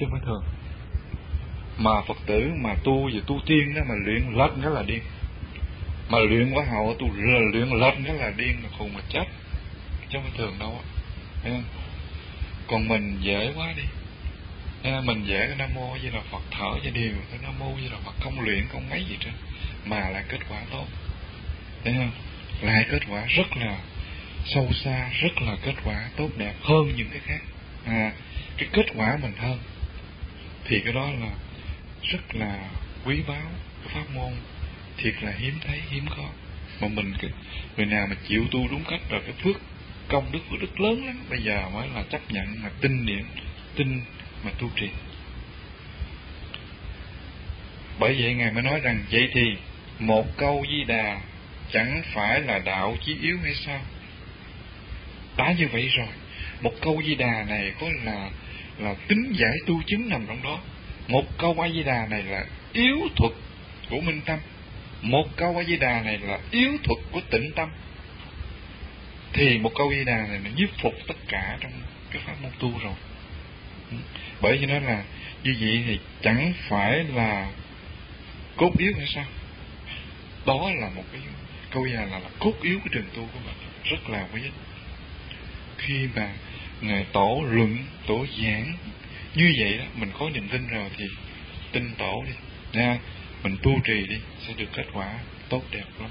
chứ không phải thường. Mà Phật tử mà tu về tu tiên đó, mà luyện lệch cái là điên. Mà luyện quá hậu tu luyện lệch cái là điên, là khùng mà chết, chứ không phải thường đâu á. Còn mình dễ quá đi. Mình dễ cái Nam Mô với là Phật, thở cho điều cái Nam Mô với là Phật, không luyện không mấy gì trên, mà lại kết quả tốt. Thấy không? Lại kết quả rất là sâu xa, rất là kết quả tốt đẹp hơn những cái khác. Cái kết quả mình hơn thì cái đó là rất là quý báu. Cái pháp môn thiệt là hiếm thấy, hiếm có. Mà mình người nào mà chịu tu đúng cách rồi, cái phước công đức phước đức lớn lắm, bây giờ mới là chấp nhận mà tin niệm, tin mà tu trì. Bởi vậy Ngài mới nói rằng vậy thì một câu Di Đà chẳng phải là đạo chí yếu hay sao? Đã như vậy rồi, một câu Di Đà này có là tính giải tu chứng nằm trong đó. Một câu A Di Đà này là yếu thuật của minh tâm. Một câu A Di Đà này là yếu thuật của tịnh tâm. Thì một câu A Di Đà này nó nhiếp phục tất cả trong cái pháp môn tu rồi. Bởi vì nó là như vậy thì chẳng phải là cốt yếu hay sao? Đó là một cái câu A Di Đà là cốt yếu của trường tu của mình, rất là quý ích. Khi mà Ngài tổ luận, tổ giảng như vậy đó, mình có niềm tin rồi thì tin tổ đi nha, mình tu trì đi, sẽ được kết quả tốt đẹp lắm.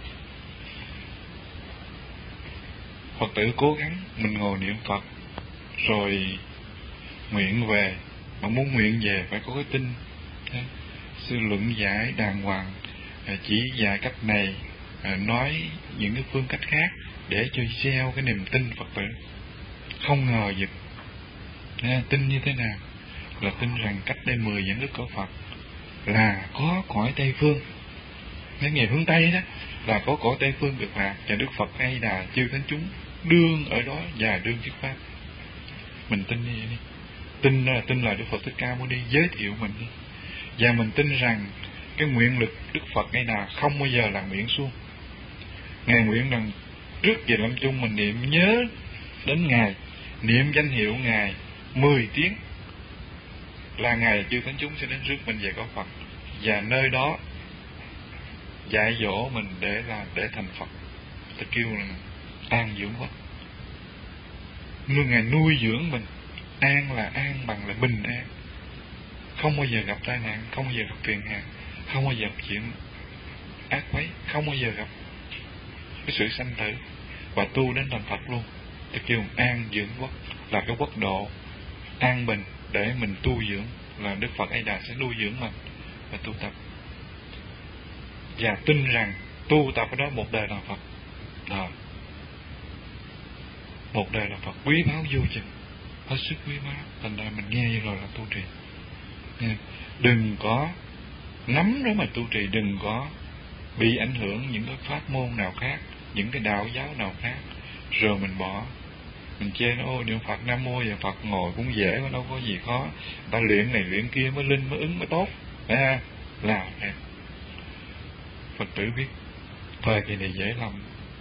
Phật tử cố gắng mình ngồi niệm Phật rồi nguyện về, mà muốn nguyện về phải có cái tin. Sư luận giải đàng hoàng, chỉ dạy cách này, nói những cái phương cách khác để cho gieo cái niềm tin Phật tử. Không ngờ gì. Tin như thế nào? Là tin rằng cách đây 10 những đức của Phật là có cõi Tây Phương. Cái nghề hướng Tây đó là có cõi Tây Phương được lạc, và Đức Phật A Di Đà chư thánh chúng đương ở đó và đương thuyết pháp. Mình tin như vậy đi. Tin là Đức Phật Thích Ca Mâu Ni giới thiệu mình đi. Và mình tin rằng cái nguyện lực Đức Phật A Di Đà không bao giờ là nguyện suông. Ngài nguyện rằng trước giờ lâm chung mình niệm nhớ đến Ngài, niệm danh hiệu Ngài 10 tiếng là Ngài chư thánh chúng sẽ đến trước mình về có Phật, và nơi đó dạy dỗ mình để thành Phật. Ta kêu là an dưỡng quốc. Ngài nuôi dưỡng mình. An là an bằng là bình an, không bao giờ gặp tai nạn, không bao giờ gặp phiền hà, không bao giờ gặp chuyện ác quấy, không bao giờ gặp cái sự sanh tử, và tu đến thành Phật luôn. Ta kêu an dưỡng quốc, là cái quốc độ an bình để mình tu dưỡng, là Đức Phật A Di Đà sẽ nuôi dưỡng mình và tu tập. Và tin rằng tu tập ở đó một đời là Phật. Một đời là Phật quý báu vô chừng, hết sức quý báu. Thành ra mình nghe rồi là tu trì. Đừng có nắm đó mà tu trì, đừng có bị ảnh hưởng những cái pháp môn nào khác, những cái đạo giáo nào khác, rồi mình bỏ. Mình chê nó ôi niệm Phật Nam Mô và Phật ngồi cũng dễ mà đâu có gì khó. Ta luyện này luyện kia mới linh mới ứng mới tốt. Là Phật tử biết thời kỳ này dễ lòng.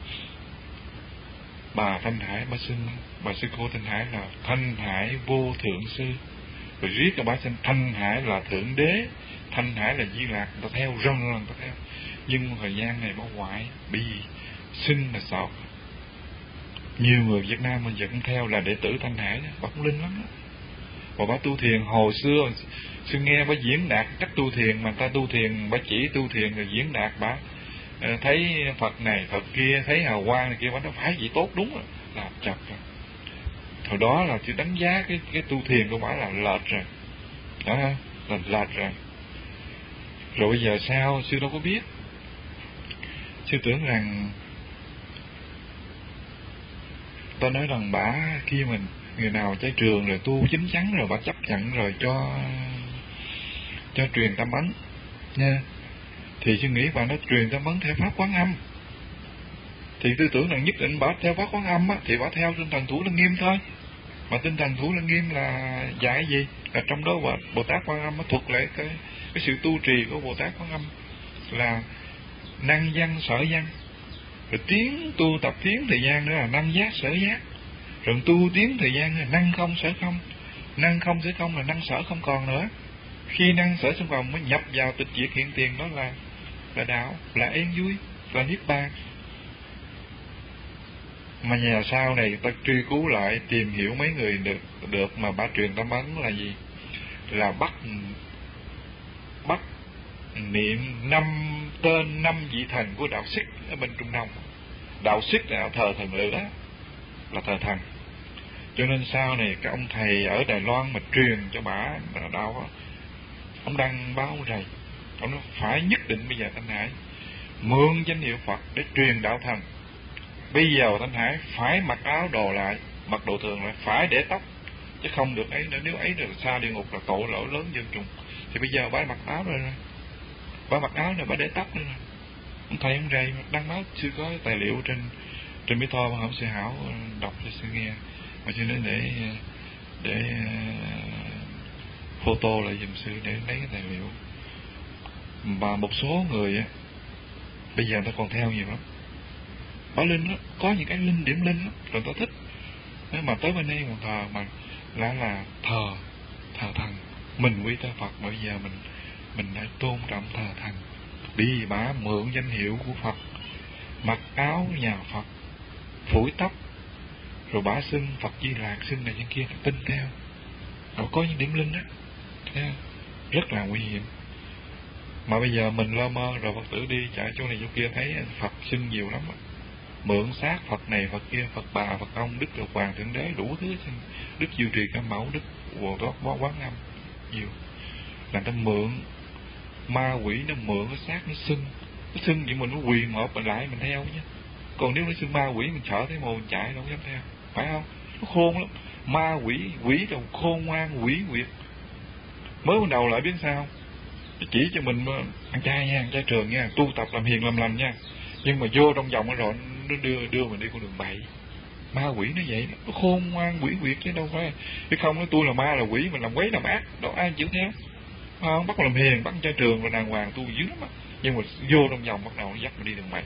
Bà Thanh Hải bà xưng bà sư cô Thanh Hải là Thanh Hải vô thượng sư, rồi riết cho bà xưng Thanh Hải là thượng đế, Thanh Hải là Di Lạc. Ta theo rần ta theo. Nhưng thời gian này bà hoại bị xưng là sọt. Nhiều người Việt Nam mình vẫn theo là đệ tử Thanh Hải, bà cũng linh lắm đó. Và bà tu thiền hồi xưa, sư nghe bà diễn đạt cách tu thiền, mà ta tu thiền, bà chỉ tu thiền rồi diễn đạt, bà thấy Phật này Phật kia, thấy hào quang này kia, bà nói phải gì tốt đúng rồi, làm chặt rồi. Hồi đó là chỉ đánh giá cái tu thiền của bà là lệch rồi, đó là lệch rồi. Rồi bây giờ sao sư đâu có biết. Sư tưởng rằng ta nói rằng bả khi mình người nào trái trường rồi tu chính chắn rồi bả chấp nhận rồi cho truyền tâm ấn nha, thì sư nghĩ bà nó truyền tâm ấn theo pháp Quán Âm, thì tư tưởng rằng nhất định bả theo pháp Quán Âm á, thì bả theo tinh thần Thủ Lăng Nghiêm thôi. Mà tinh thần Thủ Lăng Nghiêm là dạy gì? Là trong đó Bồ Tát Quan Âm nó thuật lại cái sự tu trì của Bồ Tát Quan Âm là năng văn sở văn, rồi tiến tu tập tiến thời gian nữa là năng giác sở giác, rồi tu tiến thời gian là năng không sở không, Năng không sẽ không là năng sở không còn nữa. Khi năng sở không còn mới nhập vào tịch diệt hiện tiền, đó là đạo, là yên vui, là niết bàn. Mà nhà sau này ta truy cứu lại tìm hiểu mấy người được mà bả truyền tâm ấn là gì? Là bắt niệm 5 tên 5 vị thần của đạo Sikh ở bên Trung Đông. Đạo Sikh là thờ thần lửa, là thờ thần. Cho nên sau này các ông thầy ở Đài Loan mà truyền cho bả đạo, ông đăng báo rầy, ông nói phải nhất định bây giờ Thanh Hải mượn danh hiệu Phật để truyền đạo thần. Bây giờ Thanh Hải phải mặc áo đồ lại, mặc đồ thường lại, phải để tóc, chứ không được ấy nữa. Nếu ấy là xa địa ngục, là tội lỗi lớn dân trùng. Thì bây giờ bả mặc áo rồi, bả mặc áo rồi, bả để tóc nữa. Ông thầy ông rầy đăng báo, chưa có tài liệu trên Mỹ Tho mà không sư Hảo đọc cho sư nghe, mà cho nên để photo lại giùm sư để lấy cái tài liệu. Mà một số người á, bây giờ người ta còn theo nhiều lắm. Bảo linh đó, có những cái linh điểm linh đó, rồi ta thích. Nếu mà tới bên đây còn thờ mà là thờ thần, mình quy ta Phật, mà bây giờ mình đã tôn trọng thờ thần. Đi bả mượn danh hiệu của Phật, mặc áo nhà Phật, phủi tóc, rồi bả xưng Phật Di Lạc, xưng này trên kia, tin theo. Rồi có những điểm linh đó, rất là nguy hiểm. Mà bây giờ mình lơ mơ rồi Phật tử đi chạy chỗ này chỗ kia thấy Phật xưng nhiều lắm đó. Mượn xác Phật này Phật kia, Phật bà, Phật ông, Đức Lục Hoàng Thượng Đế, đủ thứ, Đức Diệu Trì Cam Mẫu, Đức Bồ Tát Quán Âm, nhiều. Là ta mượn, ma quỷ nó mượn cái xác nó xưng vậy, mình nó quỳ một mình lại mình theo chứ. Còn nếu nó xưng ma quỷ mình sợ thấy mồ mình chạy đâu dám theo, phải không? Nó khôn lắm. Ma quỷ là khôn ngoan, quỷ quyệt. Mới ban đầu lại biết sao không? Nó chỉ cho mình ăn chay nha, ăn chay trường nha, tu tập làm hiền làm lành nha. Nhưng mà vô trong vòng rồi nó đưa mình đi con đường bậy. Ma quỷ nó vậy đó, nó khôn ngoan quỷ quyệt chứ đâu phải. Chứ không nói tôi là ma là quỷ, mình làm quấy làm ác, đâu ai chịu theo. Không, bắt làm hiền, bắt chay trường rồi đàng hoàng tu dữ lắm á. Nhưng mà vô trong vòng bắt đầu nó dắt mình đi đường bậy.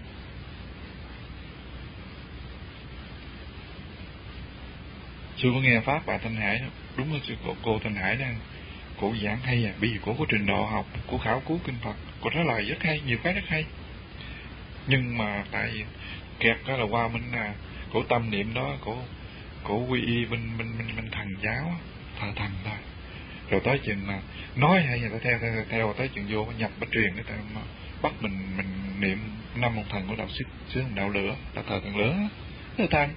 Sư có nghe pháp bà Thanh Hải, đúng là cô Thanh Hải đang cổ giảng hay à, bởi vì cổ có trình độ học, cổ khảo cứu kinh Phật, cổ trả lời rất hay, nhiều cái rất hay. Nhưng mà tại vì kẹt đó là qua bên cổ tâm niệm đó, cổ quy y bên thần giáo, thờ thần thôi. Rồi tới chừng mà nói hay người ta theo tới chừng vô nhập bắt truyền, người ta bắt mình niệm 5 ông thần của đạo Sikh, xứ đạo lửa, là thờ thần lửa, thờ thần.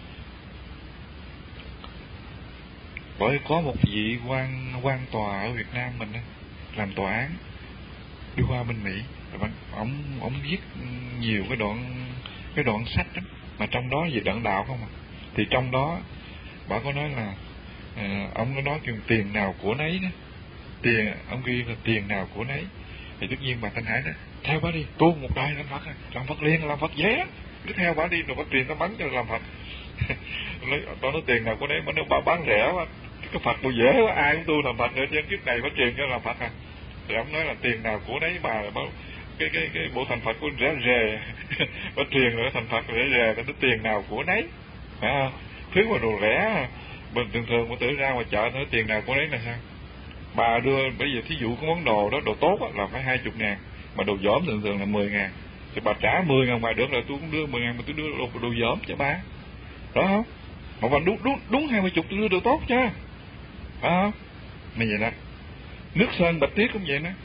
Bởi có một vị quan tòa ở Việt Nam mình làm tòa án, đi qua bên Mỹ, ông viết nhiều cái đoạn sách đó, mà trong đó về đoạn đạo không à. Thì trong đó bà có nói là ông có nói tiền nào của nấy đó, ông ghi là tiền nào của nấy. Thì tất nhiên bà Thanh Hải đó theo bà đi, tu một đời làm Phật, làm Phật liền, làm Phật dễ, cứ theo bà đi rồi bà truyền tâm ấn cho làm Phật. Tôi nói tiền nào của nấy, mà nếu bà bán rẻ quá, cái Phật bao dễ quá, ai cũng tu làm Phật nữa, trên kiếp này bà truyền cho làm Phật à. Thì ông nói là tiền nào của nấy, bà cái bộ thành Phật của rẻ rề bà truyền rồi thành Phật rẻ rề, nó tiền nào của nấy, phải không? Thứ mà đồ rẻ mình thường mà tự ra ngoài chợ nói tiền nào của nấy là sao? Bà đưa bây giờ thí dụ có món đồ đó, đồ tốt á, là phải 20.000, mà đồ dởm thường là 10.000, thì bà trả 10.000 bà được, là tôi cũng đưa 10.000 mà tôi đưa đồ dởm cho bà, đó không? Mà bà đúng 20 tôi đưa đồ tốt chứ, phải không? Bây giờ đó nước sơn bạch tuyết cũng vậy đó,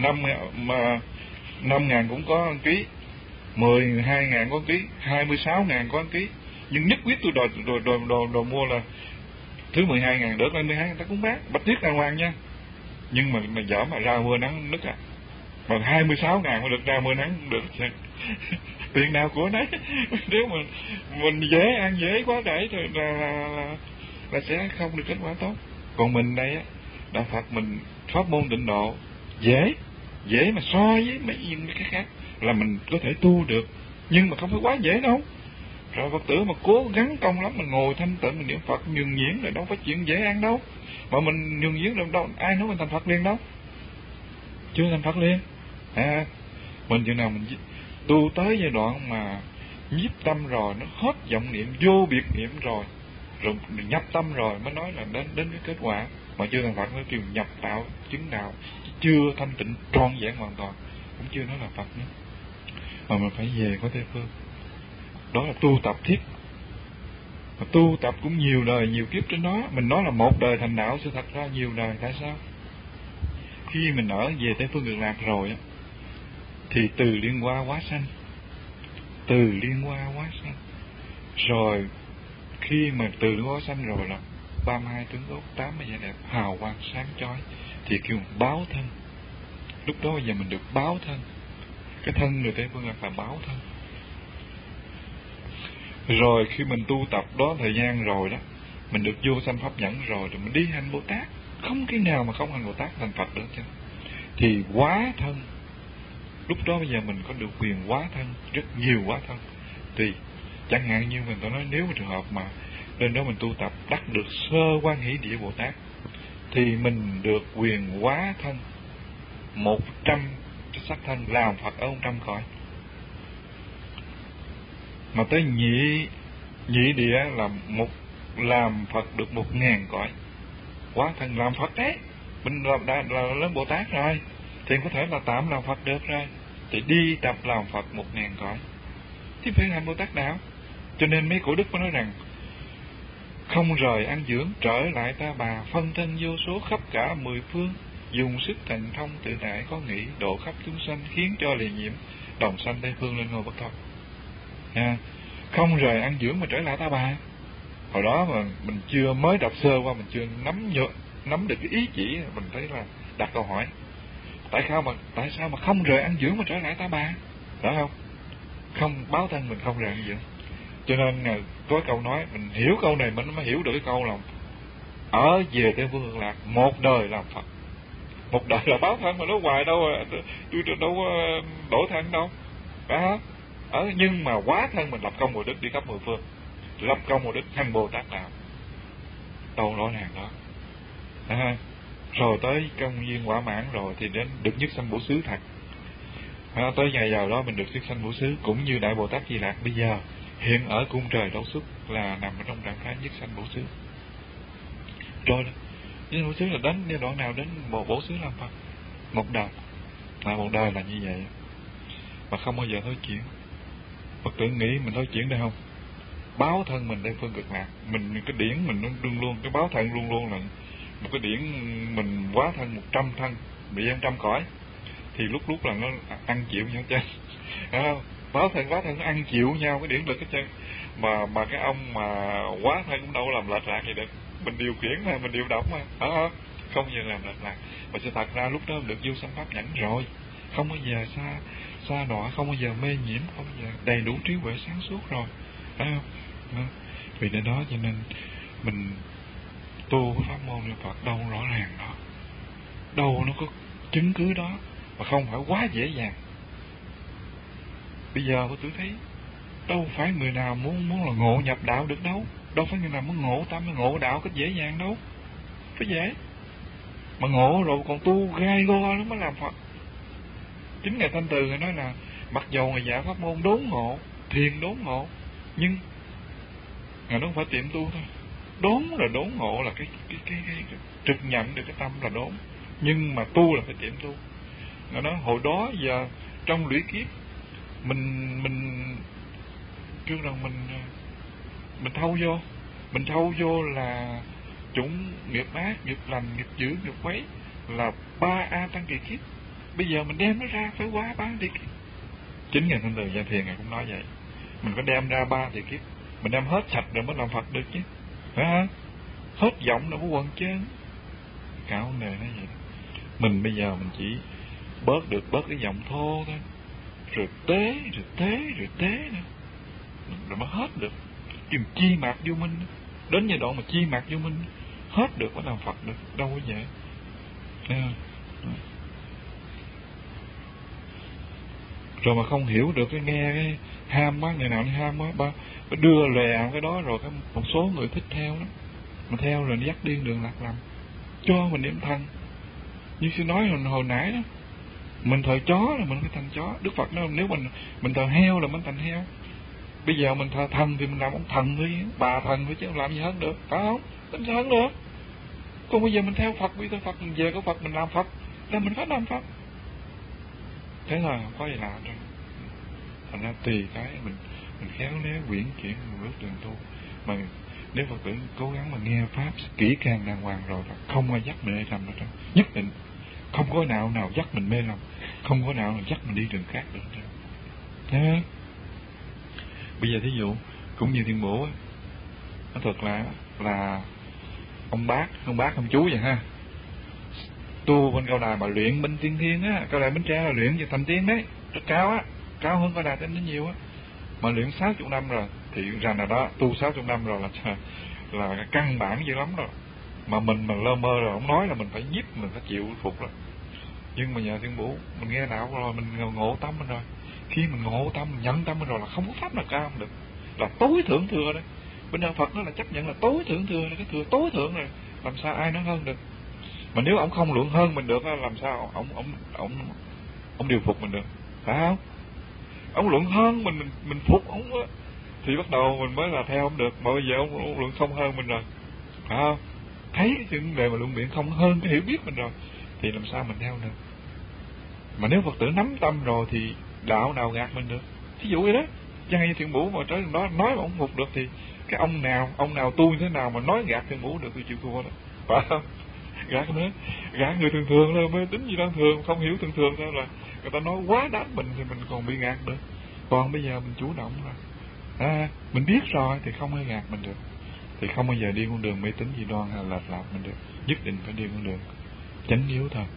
5.000 cũng có 1 ký, 12.000 có 1 ký, 26.000 có 1 ký. Nhưng nhất quyết tôi đồ mua là thứ 12.000 được, lên 12 người ta cũng bán bạch tuyết đàng hoàng nha. Nhưng mà dở mà ra mưa nắng nứt à, mà 26.000 mà được ra mưa nắng cũng được. Tiền nào của nấy. Nếu mà mình dễ ăn dễ quá đẩy rồi là sẽ không được kết quả tốt. Còn mình đây á, đạo Phật mình pháp môn tịnh độ dễ mà so với mấy cái khác là mình có thể tu được, nhưng mà không phải quá dễ đâu. Rồi Phật tử mà cố gắng công lắm, mình ngồi thanh tịnh mình niệm Phật nhường nhuyễn là đâu phải chuyện dễ ăn đâu. Mà mình nhường nhuyễn được đâu, ai nói mình thành Phật liền đâu, chưa thành Phật liền. Mình chừng nào mình tu tới giai đoạn mà nhiếp tâm rồi, nó hết vọng niệm, vô biệt niệm rồi, rồi nhập tâm rồi mới nói là đến cái kết quả. Mà chưa thành Phật nó kêu nhập đạo, chứng đạo, chưa thanh tịnh trọn vẹn hoàn toàn, cũng chưa nói là Phật nữa. Mà mình phải về có Tây Phương. Đó là tu tập thiết. Mà tu tập cũng nhiều đời nhiều kiếp trên đó. Mình nói là một đời thành đạo, sự thật ra nhiều đời. Tại sao? Khi mình ở về Tây Phương Cực Lạc rồi á, thì từ liên hoa hóa sanh, từ liên hoa hóa sanh, rồi khi mà từ liên hoa sanh rồi là 32 tướng tốt, 80 vẻ đẹp, hào quang sáng chói, thì kêu báo thân. Lúc đó bây giờ mình được báo thân. Cái thân người Tây Phương là báo thân. Rồi khi mình tu tập đó thời gian rồi đó, mình được vô sanh pháp nhẫn rồi, mình đi hành Bồ Tát. Không cái nào mà không hành Bồ Tát thành Phật được chứ. Thì hóa thân. Lúc đó bây giờ mình có được quyền hóa thân, rất nhiều hóa thân. Thì chẳng hạn như mình nói, nếu trường hợp mà lên đó mình tu tập đắc được sơ Quan Hỷ Địa Bồ Tát, thì mình được quyền hóa thân 100 sắc thân làm Phật ở 100 cõi. Mà tới nhị địa là làm Phật được 1000 cõi. Hóa thân làm Phật đấy. Mình là lớn Bồ Tát rồi, thì có thể là tạm làm Phật được rồi. Thì đi tập làm Phật 1000 cõi. Thì phải hành Bồ Tát đạo. Cho nên mấy cổ đức có nói rằng không rời ăn dưỡng, trở lại ta bà, phân thân vô số khắp cả 10 phương, dùng sức thần thông tự tại có nghĩ, độ khắp chúng sanh, khiến cho lìa nhiễm, đồng sanh Tây Phương lên ngôi Bất Thông. Không rời ăn dưỡng mà trở lại ta bà. Hồi đó mà mình chưa mới đọc sơ qua, mình chưa nắm được cái ý chỉ, mình thấy là đặt câu hỏi tại sao mà không rời ăn dưỡng mà trở lại ta bà, phải không? Không báo thân mình không rời ăn dưỡng. Cho nên có câu nói, mình hiểu câu này mình mới hiểu được cái câu là ở về Tây Phương Cực Lạc một đời làm Phật. Một đời là báo thân mà nói hoài đâu, tôi đâu có đổi thân đâu, phải không? Nhưng mà quá thân mình lập công Bồ Đức đi khắp 10 phương, lập công Bồ Đức hành Bồ Tát đạo, đâu rõ ràng đó. Rồi tới công viên quả mãn rồi thì đến được nhất sanh Bổ Xứ thật. Tới ngày giờ đó mình được nhất sanh Bổ Xứ, cũng như Đại Bồ Tát Di Lạc bây giờ hiện ở cung trời Đậu Xuất là nằm ở trong trạng thái nhất sanh Bổ Xứ. Rồi đó, nhất sanh Bổ Xứ là đến giai đoạn nào đến Bổ Xứ làm Phật? Một đời là như vậy, mà không bao giờ thôi chuyển. Phật tử nghĩ mình thôi chuyển được không? Báo thân mình Tây Phương Cực Lạc, mình cái điển mình nó luôn cái báo thân luôn là một cái điển, mình hóa thân 100 thân, bị 100 cõi, thì lúc là nó ăn chịu nhau chứ. Báo thân hóa thân nó ăn chịu nhau cái điển lực hết trơn. Mà cái ông mà hóa thân cũng đâu làm lệch lạc gì được. Mình điều khiển mà, mình điều động mà, không bao giờ làm lệch lạc. Mà sự thật ra lúc đó mình được vô sanh pháp nhẫn rồi, không bao giờ xa đọa, không bao giờ mê nhiễm, không bao giờ đầy đủ trí huệ sáng suốt rồi, phải không? Vì để đó cho nên mình tu pháp môn niệm Phật đâu rõ ràng đó, đâu nó có chứng cứ đó, mà không phải quá dễ dàng. Bây giờ tôi thấy đâu phải người nào muốn là ngộ nhập đạo được đâu, đâu phải người nào muốn ngộ tâm ngộ đạo cách dễ dàng đâu, phải dễ. Mà ngộ rồi còn tu gai go nó mới làm Phật. Chính Ngài Thanh Từ Ngài nói là mặc dầu Ngài dạy pháp môn đốn ngộ, thiền đốn ngộ, nhưng Ngài nó không phải tiệm tu thôi. Đốn là đốn ngộ là cái trực nhận được cái tâm là đốn, nhưng mà tu là phải tiệm tu. Ngài nói hồi đó giờ trong lũy kiếp mình kêu rằng mình thâu vô là chủng nghiệp ác, nghiệp lành, nghiệp dữ, nghiệp quấy là 3 A Tăng Kỳ kiếp. Bây giờ mình đem nó ra phải qua 3 kỳ kiếp. Chính Ngài Thanh Từ Gia Thiền Ngài cũng nói vậy. Mình phải đem ra 3 kỳ kiếp, mình đem hết sạch rồi mới làm Phật được chứ, phải không? Hết giọng đâu có quần chân. Cả vấn đề nó vậy. Mình bây giờ mình chỉ bớt cái giọng thô thôi, rồi tế nữa, rồi mới hết được. Kim chi mạc vô minh, đến giai đoạn mà chi mạc vô minh hết được mới làm Phật được, đâu có vậy. Rồi mà không hiểu được cái nghe cái ham quá, ngày nào nó ham quá, ba đưa lè cái đó rồi một số người thích theo đó, mà theo rồi nó dắt điên đường lạc lầm, cho mình niệm thần. Như sư nói hồi nãy đó, mình thờ chó là mình phải thành chó. Đức Phật nói nếu mình thờ heo là mình thành heo. Bây giờ mình thờ thần thì mình làm ông thần thôi, bà thần thôi, chứ làm gì hơn được, phải không? Làm sao hơn được? Còn bây giờ mình theo Phật, bây giờ Phật mình về có Phật mình làm Phật, là mình phải làm Phật. Thế là không có gì lạ đâu. Thành ra tùy cái mình khéo léo quyển chuyển một bước đường tu. Mà nếu Phật tử cố gắng mà nghe pháp kỹ càng đàng hoàng rồi là không ai dắt mình mê lầm đâu, nhất định không có nào dắt mình mê lầm, không có nào dắt mình đi đường khác được. Thế bây giờ thí dụ cũng như Thiên Bổ, nó thật là ông bác ông chú vậy ha, tu bên Cao Đài mà luyện bên Tiên Thiên á, Cao Đài Bến Tre là luyện về thành tiên đấy, rất cao á, cao hơn Cao Đài đến nhiều á, mà luyện 60 năm rồi thì rằng là đó, tu 60 năm rồi là căn bản dữ lắm rồi. Mà mình lơ mơ rồi, ông nói là mình phải nhiếp, mình phải chịu phục rồi. Nhưng mà nhờ Thiên Bổ mình nghe đạo rồi, mình ngộ tâm mình rồi. Khi mình ngộ tâm, mình nhận tâm mình rồi là không có pháp nào cao được, là tối thượng thừa đấy. Bên đạo Phật nó là chấp nhận là tối thượng thừa, cái thừa tối thượng rồi, làm sao ai nói hơn được. Mà nếu ông không luận hơn mình được, làm sao ông điều phục mình được, phải không? Ông luận hơn mình phục ông á, thì bắt đầu mình mới là theo ông được. Mà bây giờ ông luận không hơn mình rồi, phải không? Thấy cái chuyện đề mà luận biện không hơn cái hiểu biết mình rồi, thì làm sao mình theo được. Mà nếu Phật tử nắm tâm rồi thì đạo nào gạt mình được. Thí dụ vậy đó, chẳng hay Thiện Bổ mà tới đó nói mà ông phục được, thì cái ông nào tu như thế nào mà nói gạt Thiện Bổ được, tôi chịu thua đó, phải không? Gạt người thường thường là mê tín gì đang thường, không hiểu thường thường thôi là người ta nói quá đáng mình thì mình còn bị gạt được. Còn bây giờ mình chủ động rồi, mình biết rồi thì không ai gạt mình được, thì không bao giờ đi con đường mê tín dị đoan hay lệch lạc mình được, nhất định phải đi con đường chánh yếu thôi.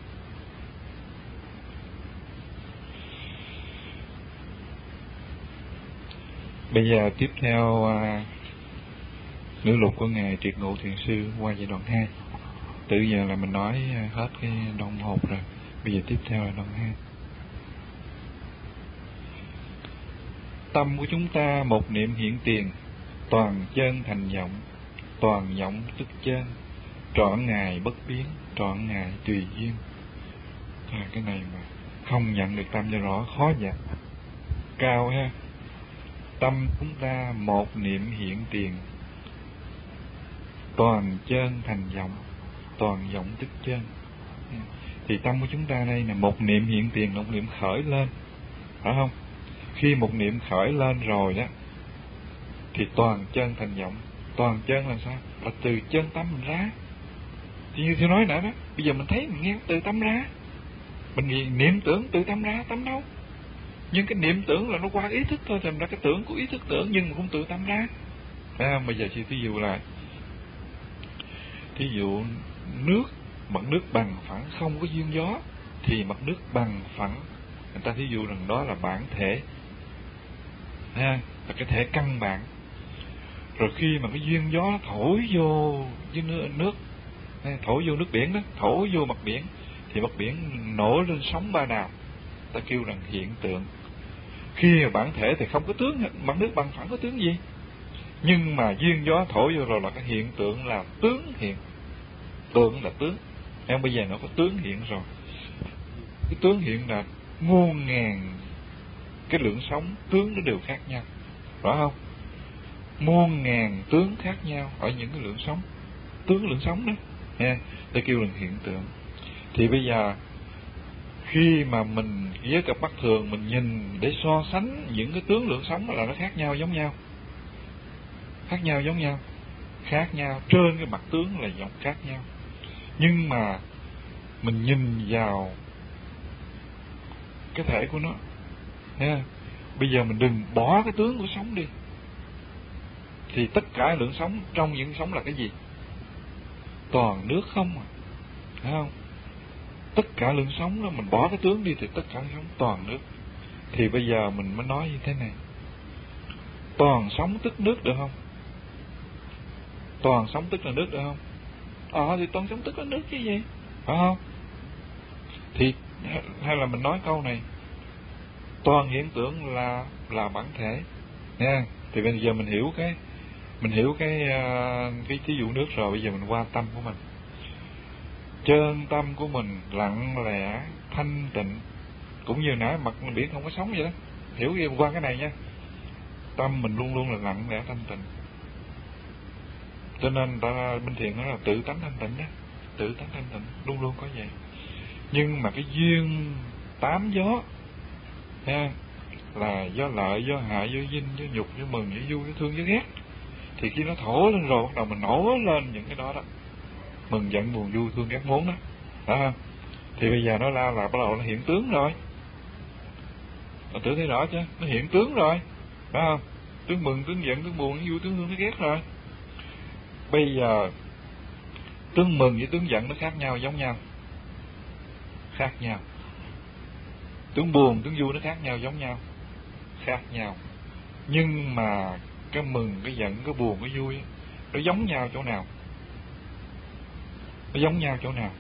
Bây giờ tiếp theo nữ lục của Ngài Triệt Ngộ Thiền Sư qua giai đoạn 2. Từ giờ là mình nói hết cái đoạn 1 rồi, bây giờ tiếp theo là đoạn 2. Tâm của chúng ta một niệm hiện tiền, toàn chân thành vọng, toàn vọng tức chân, trọn ngày bất biến, trọn ngày tùy duyên. Cái này mà không nhận được tâm cho rõ khó vậy. Cao ha. Tâm chúng ta một niệm hiện tiền, toàn chân thành vọng, toàn vọng tức chân. Thì tâm của chúng ta đây là một niệm hiện tiền, một niệm khởi lên, phải không? Khi một niệm khởi lên rồi đó thì toàn chân thành vọng. Toàn chân là sao? Là từ chân tâm mình ra. Thì như tôi nói nãy đó, bây giờ mình thấy mình nghe từ tâm ra, mình niệm tưởng từ tâm ra, tâm đâu. Nhưng cái niệm tưởng là nó qua ý thức thôi, thành ra cái tưởng của ý thức tưởng, nhưng mà không từ tâm ra. Bây giờ chị thí dụ là, thí dụ nước, mặt nước bằng phẳng không có duyên gió, thì mặt nước bằng phẳng, người ta thí dụ rằng đó là bản thể, là cái thể căn bản. Rồi khi mà cái duyên gió thổi vô với nước, thổi vô nước biển đó, thổi vô mặt biển, thì mặt biển nổi lên sóng ba đào, ta kêu rằng hiện tượng. Khi mà bản thể thì không có tướng, mặt nước bằng phẳng có tướng gì, nhưng mà duyên gió thổi vô rồi là cái hiện tượng, là tướng hiện. Tượng là tướng, em bây giờ nó có tướng hiện rồi. Cái tướng hiện là muôn ngàn cái lượng sóng, tướng nó đều khác nhau, phải không? Muôn ngàn tướng khác nhau ở những cái lượng sóng, tướng lượng sóng đó nha, ta kêu là hiện tượng. Thì bây giờ khi mà mình với cặp mắt thường mình nhìn để so sánh những cái tướng lượng sóng là nó khác nhau giống nhau, khác nhau giống nhau, khác nhau trên cái mặt tướng là giống khác nhau. Nhưng mà mình nhìn vào cái thể của nó nha. Bây giờ mình đừng bỏ cái tướng của sóng đi, thì tất cả lượng sóng, trong những sóng là cái gì? Toàn nước không à, phải không? Tất cả lượng sóng đó, mình bỏ cái tướng đi thì tất cả sóng toàn nước. Thì bây giờ mình mới nói như thế này, toàn sóng tức nước được không? Toàn sóng tức là nước được không? Thì toàn sóng tức là nước chứ gì, phải không? Thì hay là mình nói câu này, toàn hiện tượng là bản thể nha. Thì bây giờ mình hiểu cái thí dụ nước rồi. Bây giờ mình qua tâm của mình. Chân tâm của mình lặng lẽ thanh tịnh, cũng như nãy mặt biển không có sóng vậy đó. Hiểu gì qua cái này nha. tâm mình luôn luôn là lặng lẽ thanh tịnh. Cho nên ta bên thiền nói là tự tánh thanh tịnh đó, tự tánh thanh tịnh luôn luôn có vậy. Nhưng mà cái duyên tám gió ha, là do lợi, do hại, do vinh, do nhục, do mừng, do vui, do thương, do ghét, thì khi nó thổ lên rồi bắt đầu mình nổi lên những cái đó đó, mừng giận buồn vui thương ghét muốn đó, phải không? Thì bây giờ nó là bắt đầu nó hiện tướng rồi. Bạn tự thấy rõ chứ, nó hiện tướng rồi, phải không? Tướng mừng, tướng giận, tướng buồn, tướng vui, tướng thương, tướng ghét rồi. Bây giờ tướng mừng với tướng giận nó khác nhau, giống nhau? Khác nhau. Tướng buồn, tướng vui nó khác nhau, giống nhau? Khác nhau. Nhưng mà cái mừng, cái giận, cái buồn, cái vui nó giống nhau chỗ nào? Nó giống nhau chỗ nào?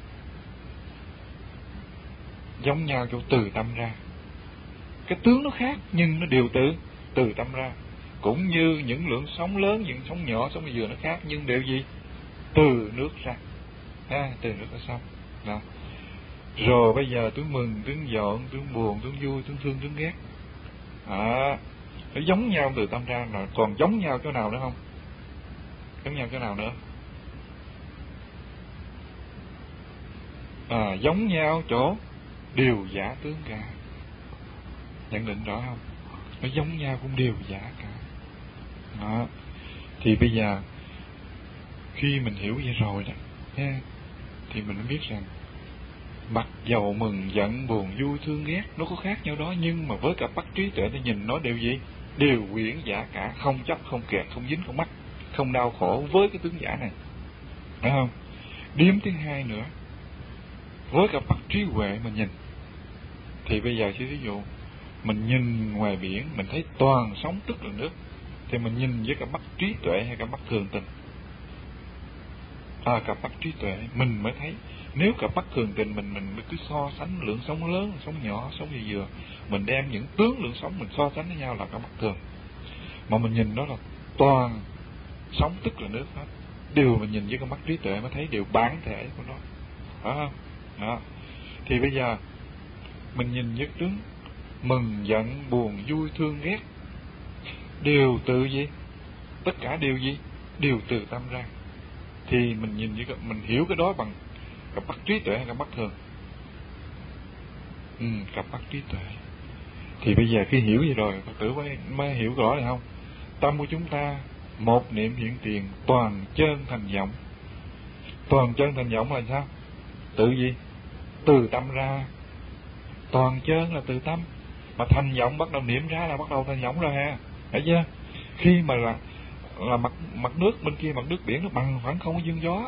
Giống nhau chỗ từ tâm ra. Cái tướng nó khác nhưng nó đều từ tâm ra. Cũng như những lượng sóng lớn, những sóng nhỏ, sóng vừa nó khác, nhưng đều gì? Từ nước ra. Từ nước ra sông. Đó. Rồi bây giờ tướng mừng, tướng giận, tướng buồn, tướng vui, tướng thương, tướng ghét. Nó giống nhau từ tâm ra, rồi còn giống nhau chỗ nào nữa không? Giống nhau chỗ nào nữa? Giống nhau chỗ điều giả tướng cả. Nhận định rõ không? Nó giống nhau cũng đều giả cả. Đó. Thì bây giờ khi mình hiểu vậy rồi đó thì mình biết rằng mặc dầu mừng giận buồn vui thương ghét nó có khác nhau đó, nhưng mà với cặp mắt trí tuệ để nhìn nó đều gì? Đều quyển giả cả, không chấp, không kẹt, không dính, không mắc, không đau khổ với cái tướng giả này, phải không? Điểm thứ hai nữa, với cặp mắt trí huệ mà nhìn thì bây giờ ví dụ mình nhìn ngoài biển mình thấy toàn sóng tức là nước, thì mình nhìn với cặp mắt trí tuệ hay cặp mắt thường tình? Cặp mắt trí tuệ mình mới thấy. Nếu cặp mắt thường tình mình cứ so sánh lượng sóng lớn, sóng nhỏ, sóng gì vừa, mình đem những tướng lượng sóng mình so sánh với nhau là cặp mắt thường. Mà mình nhìn đó là toàn sóng tức là nước hết. Điều mình nhìn với cặp mắt trí tuệ mới thấy điều bản thể của nó, phải không? Đó. Thì bây giờ mình nhìn với tướng mừng giận buồn vui thương ghét đều từ gì? Tất cả đều gì? Đều từ tâm ra. Thì mình nhìn với mình hiểu cái đó bằng cặp mắt trí tuệ hay cặp mắt thường? Cặp mắt trí tuệ. Thì bây giờ khi hiểu vậy rồi Phật tử mới hiểu rõ này không? Tâm của chúng ta một niệm hiện tiền, toàn chân thành vọng. Toàn chân thành vọng là sao? Tự gì? Từ tâm ra. Toàn chân là từ tâm, mà thành vọng bắt đầu niệm ra là bắt đầu thành vọng rồi ha. Thấy chưa? Khi mà là mặt nước bên kia, mặt nước biển nó bằng khoảng không dương gió,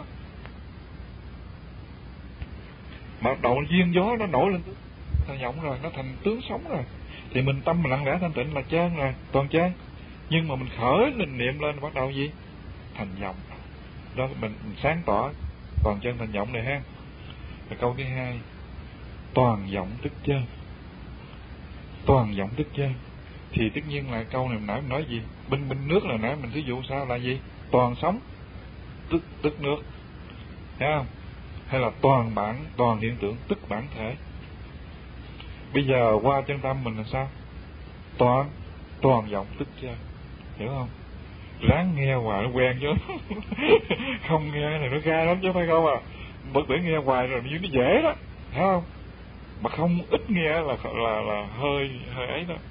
mà bắt đầu dương gió nó nổi lên thành vọng rồi, nó thành tướng sống rồi, thì mình tâm mình lặng lẽ thanh tịnh là chân rồi, toàn chân. Nhưng mà mình khởi mình niệm lên bắt đầu gì? Thành vọng. Đó mình sáng tỏ toàn chân thành vọng này ha. Và câu thứ hai, toàn vọng tức chân. Toàn vọng tức chân thì tất nhiên là câu này nãy mình nói gì? Bên nước là nãy mình thí dụ sao là gì? Toàn sống tức nước, thấy không? Hay là toàn hiện tượng tức bản thể. Bây giờ qua chân tâm mình là sao? Toàn vọng tức chân, hiểu không? Ráng nghe hoài nó quen chứ không nghe này nó gai lắm chứ, phải không à? Bất tử nghe hoài rồi nó dễ đó, thấy không? Mà không ít nghe là hơi ấy đó,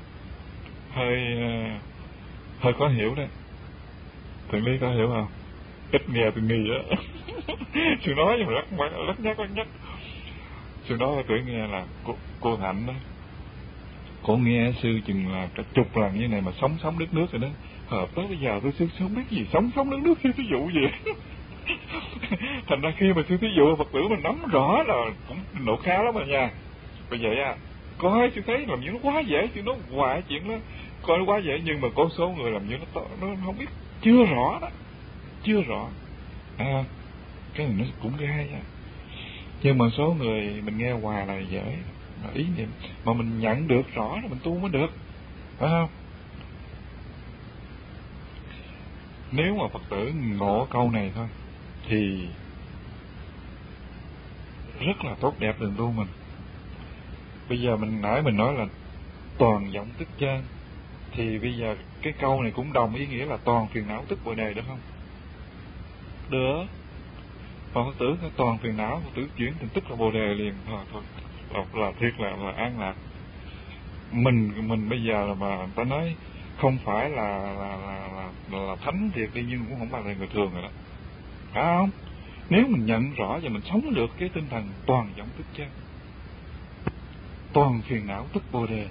hơi khó hiểu đấy. Thượng lý có hiểu không? Ít nghe tôi nghi á sư nói nhưng mà lắc nhắc. Sư nói tôi nghe là cô Hạnh đó, cô nghe sư chừng là cả chục lần như này mà sống đất nước rồi đó. Hợp tới bây giờ tôi sư không biết gì sống đất nước, sư thí dụ gì thành ra khi mà sư thí dụ Phật tử mình nắm rõ là cũng độ khá lắm rồi nha. Bởi vậy coi sư thấy làm như nó quá dễ, sư nói hoài chuyện đó coi nó quá dễ, nhưng mà có số người làm như nó không biết, chưa rõ đó, chưa rõ. Cái này nó cũng gai á. Nhưng mà số người mình nghe hoài là dễ, mà ý niệm mà mình nhận được rõ là mình tu mới được, phải không? Nếu mà Phật tử ngộ câu này thôi thì rất là tốt đẹp đường tu mình. Bây giờ nãy mình nói là toàn vọng tức chân, Thì bây giờ cái câu này cũng đồng ý nghĩa là toàn phiền não tức Bồ Đề, được không? Được. Còn Phật tử toàn phiền não, Phật tử chuyển thành tức là Bồ Đề liền. Thôi là thiệt là an lạc. Mình bây giờ là mà ta nói không phải là thánh thiệt đi, nhưng cũng không phải là người thường rồi đó, phải không? Nếu mình nhận rõ và mình sống được cái tinh thần toàn vọng tức chân, toàn phiền não tức Bồ Đề,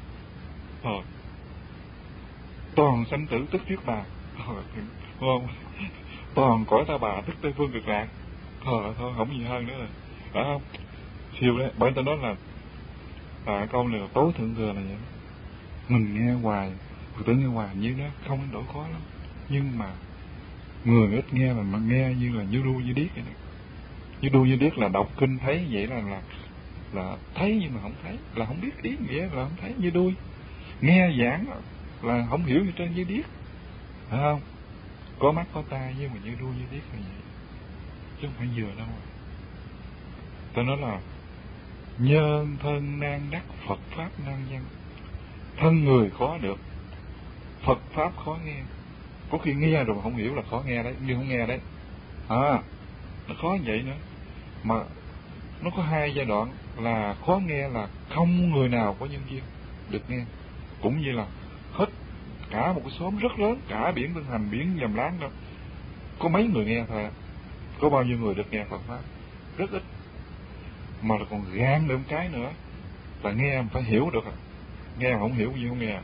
toàn sanh tử tức Niết Bàn, không? Toàn cõi Ta Bà tức Tây Phương Cực Lạc, thôi không gì hơn nữa rồi, phải không? Siêu đấy. Bởi tôi nói là câu này là tối thượng thừa là vậy. Mình nghe hoài, Phật tử nghe hoài như nó không đến nỗi khó lắm, nhưng mà người ít nghe mà nghe như là như đu như điếc vậy đó. Như đu như điếc là đọc kinh thấy vậy là thấy nhưng mà không thấy, là không biết ý nghĩa, là không thấy, như đuôi. Nghe giảng là không hiểu gì trên, như điếc, phải không? Có mắt có tai nhưng mà như đuôi như điếc là vậy, chứ không phải vừa đâu. Tôi nói là nhân thân nan đắc, Phật pháp nan văn. Thân người khó được, Phật pháp khó nghe. Có khi nghe rồi mà không hiểu là khó nghe đấy, nhưng không nghe đấy. Nó khó vậy nữa. Mà nó có hai giai đoạn, là khó nghe là không người nào có nhân duyên được nghe. Cũng như là hết cả một cái xóm rất lớn, cả biển Vân Hành, biển Dầm Láng đó, có mấy người nghe thôi. Có bao nhiêu người được nghe Phật pháp? Rất ít. Mà còn gan được một cái nữa là nghe mà phải hiểu được. Nghe mà không hiểu gì không nghe.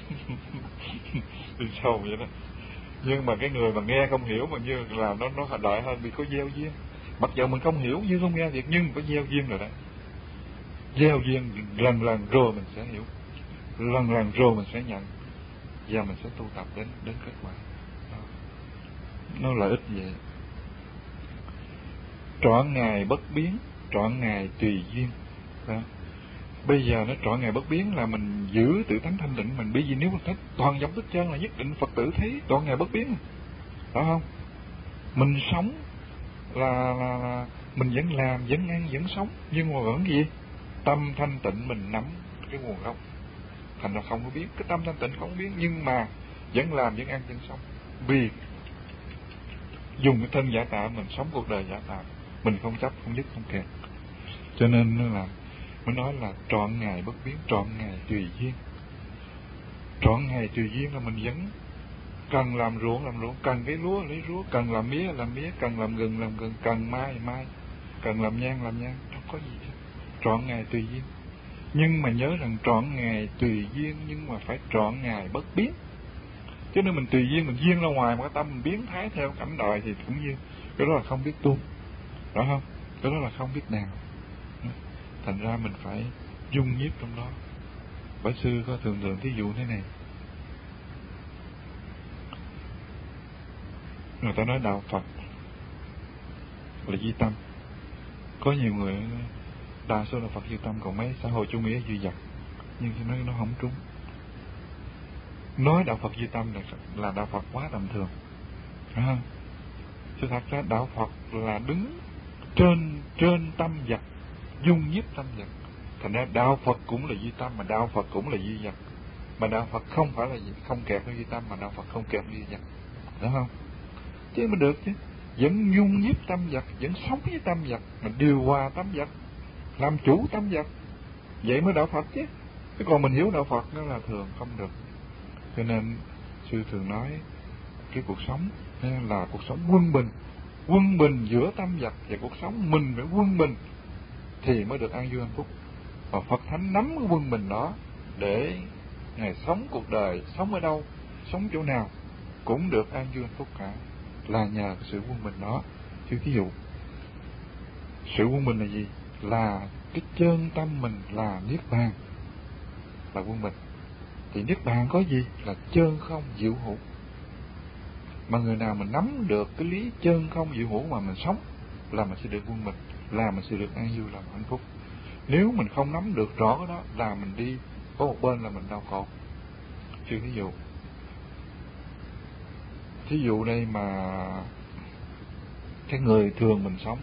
Đi sâu vậy đó. Nhưng mà cái người mà nghe không hiểu mà như là nó đại hơn vì có gieo duyên. Mặc dù mình không hiểu như không nghe việc, nhưng có gieo duyên rồi đó. Gieo duyên lần rồi mình sẽ hiểu, lần rồi mình sẽ nhận, và mình sẽ tu tập đến kết quả. Nó lợi ích vậy. Trọn ngày bất biến, trọn ngày tùy duyên đó. Bây giờ nó trọn ngày bất biến là mình giữ tự tánh thanh định mình. Bởi vì nếu mà thấy toàn vọng tức chân là nhất định Phật tử thấy trọn ngày bất biến, phải không? Mình sống là mình vẫn làm, vẫn ăn, vẫn sống, nhưng mà vẫn gì? Tâm thanh tịnh mình nắm cái nguồn gốc, thành ra không có biết. Cái tâm thanh tịnh không biết, nhưng mà vẫn làm, vẫn ăn, vẫn sống. Vì dùng cái thân giả tạm mình sống cuộc đời giả tạm, mình không chấp, không dứt, không kẹt. Cho nên là mới nói là trọn ngày bất biến, trọn ngày tùy duyên. Trọn ngày tùy duyên là mình vẫn cần làm ruộng, cần cái lúa lấy lúa, cần làm mía, cần làm gừng, cần mai, cần làm nhang, không có gì chứ. Trọn ngày tùy duyên. Nhưng mà nhớ rằng trọn ngày tùy duyên, nhưng mà phải trọn ngày bất biến. Chứ nếu mình tùy duyên, mình duyên ra ngoài mà cái tâm mình biến thái theo cảnh đời thì cũng như cái đó là không biết tu, rõ không? Cái đó là không biết nào. Thành ra mình phải dung nhiếp trong đó. Bả sư có thường thí dụ thế này. Người ta nói đạo Phật là duy tâm. Có nhiều người đa số là Phật duy tâm, còn mấy xã hội chủ nghĩa duy vật. Nhưng nó không trúng. Nói đạo Phật duy tâm là đạo Phật quá tầm thường, phải không? Chứ thật ra đạo Phật là đứng trên tâm vật, dung nhiếp tâm vật. Thành ra đạo Phật cũng là duy tâm, mà đạo Phật cũng là duy vật. Mà đạo Phật không phải là gì không kẹp với duy tâm, mà đạo Phật không kẹp với duy vật, đúng không? Chứ mới được chứ. Vẫn dung nhiếp tâm vật, vẫn sống với tâm vật, mình điều hòa tâm vật, làm chủ tâm vật, vậy mới đạo Phật chứ. Chứ còn mình hiểu đạo Phật nó là thường không được. Cho nên sư thường nói cái cuộc sống là cuộc sống quân bình giữa tâm vật và cuộc sống, mình phải quân bình thì mới được an vui hạnh phúc. Và Phật Thánh nắm cái quân bình đó để Ngài sống cuộc đời, sống ở đâu, sống chỗ nào cũng được an vui hạnh phúc cả, là nhờ sự quân bình đó. Chứ ví dụ sự quân bình là gì? Là cái chân tâm mình là niết bàn, là quân bình. Thì niết bàn có gì? Là chân không diệu hữu. Mà người nào mình nắm được cái lý chân không diệu hữu mà mình sống, là mình sẽ được quân bình, là mình sẽ được an vui, là hạnh phúc. Nếu mình không nắm được rõ cái đó, là mình đi có một bên là mình đau khổ. Chứ thí dụ đây mà cái người thường mình sống,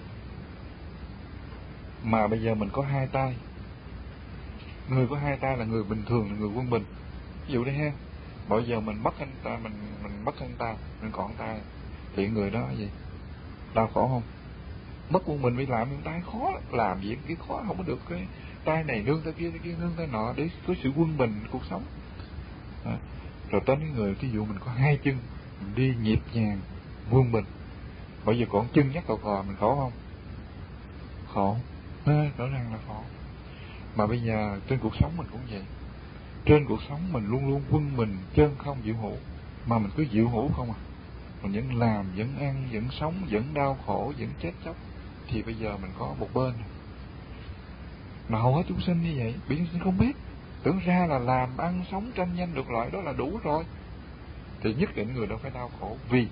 mà bây giờ mình có hai tay. Người có hai tay là người bình thường, là người quân bình. Ví dụ đây ha, Bây giờ mình mất anh ta, mình mất anh ta, mình còn anh ta, thì người đó gì đau khổ không? Mất quân mình bị làm người ta khó làm gì cái khó, không có được cái tay này nương tay kia nương tay nọ để có sự quân bình cuộc sống. Rồi tới những người ví dụ mình có hai chân, mình đi nhịp nhàng quân bình, bây giờ còn chân nhắc cầu cò, mình khổ không? Khổ, rõ ràng là khổ. Mà bây giờ trên cuộc sống mình cũng vậy. Trên cuộc sống mình luôn luôn quân mình chân không diệu hữu, mà mình cứ diệu hữu không à. Mình vẫn làm, vẫn ăn, vẫn sống, vẫn đau khổ, vẫn chết chóc. Thì bây giờ mình có một bên. Mà hầu hết chúng sinh như vậy, bị chúng sinh không biết. Tưởng ra là làm, ăn, sống, tranh danh được lợi đó là đủ rồi. Thì nhất định người đó phải đau khổ, vì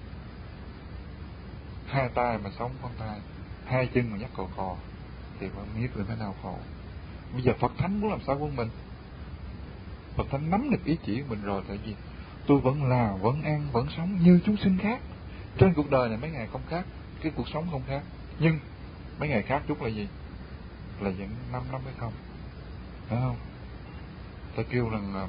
hai tay mà sống con tay, hai chân mà nhắc cò cò, thì nhất định phải đau khổ. Bây giờ Phật Thánh muốn làm sao quân mình? Phật Thánh nắm được ý chỉ của mình rồi, tại vì tôi vẫn làm, vẫn ăn, vẫn sống như chúng sinh khác. Trên cuộc đời này mấy ngày không khác, cái cuộc sống không khác, nhưng mấy ngày khác chút là gì? Là vẫn 5 năm hay không? Phải không? Ta kêu rằng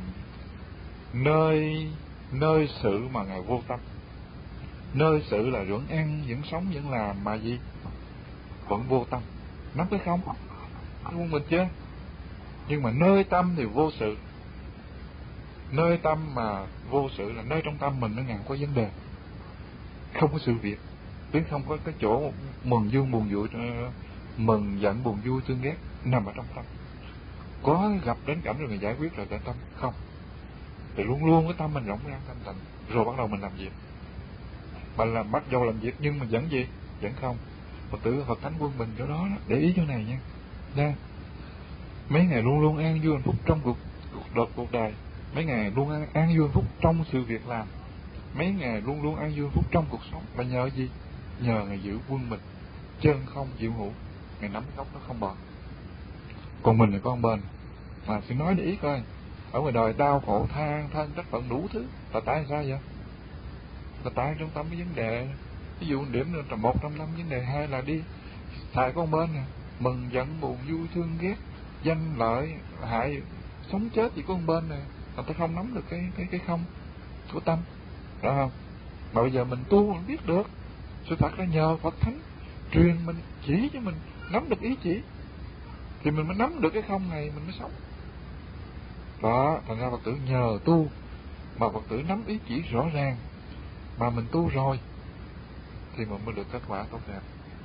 nơi sự mà Ngài vô tâm. Nơi sự là vẫn ăn, vẫn sống, vẫn làm, mà gì? Vẫn vô tâm. Nắm cái không? Quân mình chứ. Nhưng mà nơi tâm thì vô sự. Nơi tâm mà vô sự là nơi trong tâm mình nó ngàn có vấn đề, không có sự việc, chứ không có cái chỗ mừng vui buồn vui, mừng giận buồn vui thương ghét nằm ở trong tâm. Có gặp đến cảnh rồi mình giải quyết rồi tại tâm không, thì luôn luôn cái tâm mình rộng rãi thanh tịnh, rồi bắt đầu mình làm việc. Mình làm bắt đầu làm việc nhưng mà vẫn gì? Vẫn không. Phật tử Phật Thánh quân mình chỗ đó, để ý chỗ này nha. Đang mấy ngày luôn luôn an vui hạnh phúc trong cuộc đời. Mấy ngày luôn an vui hạnh phúc trong sự việc làm. Mấy ngày luôn luôn an vui hạnh phúc trong cuộc sống. Là nhờ gì? Nhờ Ngài giữ quân mình chân không diệu hữu, Ngài nắm gốc nó không bò. Còn mình là con bên. Mà xin nói để ý coi, ở ngoài đời đau khổ than thân trách phận đủ thứ, là tại sao vậy? Là tại trong tâm cái vấn đề. Ví dụ điểm là một trong năm vấn đề, hai là đi xài con bên nè, mừng giận buồn vui thương ghét, danh lợi hại, sống chết thì con bên này, người ta không nắm được cái không của tâm, rõ không? Mà bây giờ mình tu mình biết được, sự thật là nhờ Phật Thánh truyền mình, chỉ cho mình nắm được ý chỉ, thì mình mới nắm được cái không này, mình mới sống. Đó, thành ra Phật tử nhờ tu mà Phật tử nắm ý chỉ rõ ràng, mà mình tu rồi thì mình mới được kết quả tốt đẹp.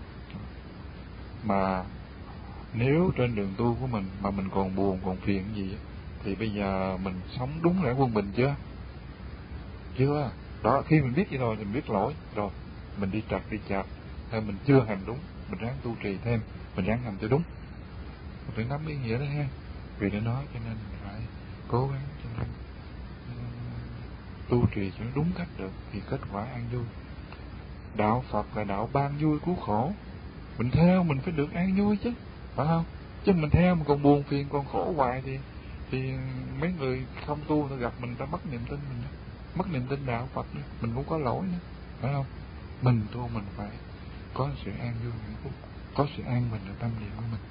Mà nếu trên đường tu của mình mà mình còn buồn còn phiền gì thì bây giờ mình sống đúng lẽ quân bình chưa? Chưa. Đó, khi mình biết vậy rồi, mình biết lỗi rồi, mình đi trật đi chạp, hay mình chưa hành đúng, mình ráng tu trì thêm, mình ráng hành cho đúng. Mình phải nắm ý nghĩa đó ha. Vì để nói cho nên mình phải cố gắng cho nên tu trì cho nó đúng cách được thì kết quả an vui. Đạo Phật là đạo ban vui cứu khổ. Mình theo mình phải được an vui chứ, phải không? Chứ mình theo mình còn buồn phiền còn khổ hoài thì mấy người không tu nó gặp mình ta mất niềm tin mình, mất niềm tin đạo Phật nữa, mình cũng có lỗi nữa, phải không? Mình tu mình phải có sự an vui hạnh phúc, có sự an bình ở tâm niệm của mình.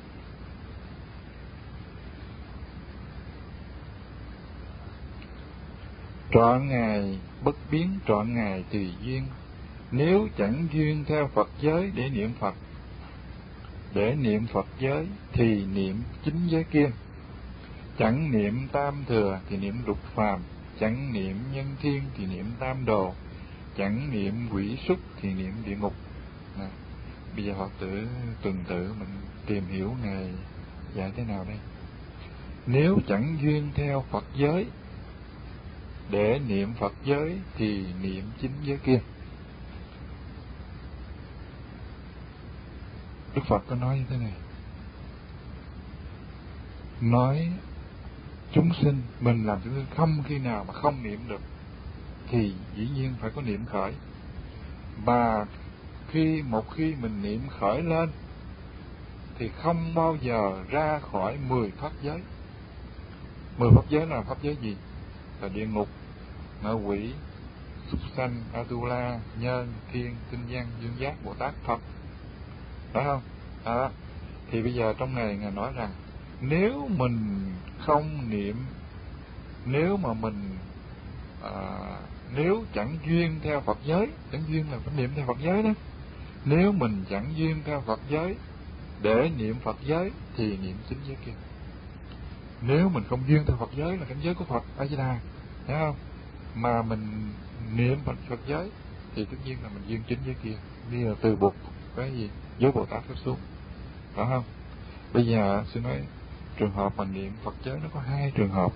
Trọn ngày bất biến, trọn ngày tùy duyên. Nếu chẳng duyên theo Phật giới để niệm Phật, để niệm Phật giới thì niệm chính giới kia. Chẳng niệm tam thừa thì niệm lục phàm, chẳng niệm nhân thiên thì niệm tam đồ, chẳng niệm quỷ súc thì niệm địa ngục. Bây giờ Phật tử tuần tự mình tìm hiểu Ngài dạy thế nào đây? Nếu chẳng duyên theo Phật giới để niệm Phật giới thì niệm chính giới kia. Đức Phật có nói như thế này, nói chúng sinh, mình làm chúng sinh không khi nào mà không niệm được, thì dĩ nhiên phải có niệm khởi. Mà một khi mình niệm khởi lên thì không bao giờ ra khỏi 10 pháp giới. 10 pháp giới là pháp giới gì? Là địa ngục, ngạ quỷ, súc sanh, Atula, nhân, thiên, tinh văn, dương giác, Bồ Tát, Phật. Phải không? Đó. Thì bây giờ trong này Ngài nói rằng nếu mình không niệm, nếu mà mình nếu chẳng duyên theo Phật giới, chẳng duyên là phải niệm theo Phật giới đó. Nếu mình chẳng duyên theo Phật giới để niệm Phật giới thì niệm chính giới kia. Nếu mình không duyên theo Phật giới là cảnh giới của Phật A Di Đà, thấy không? Mà mình niệm Phật giới thì tất nhiên là mình duyên chính giới kia, như là từ Bụt cái gì giới Bồ Tát phát xuống, phải không? Bây giờ xin nói trường hợp mà niệm Phật giới nó có hai trường hợp.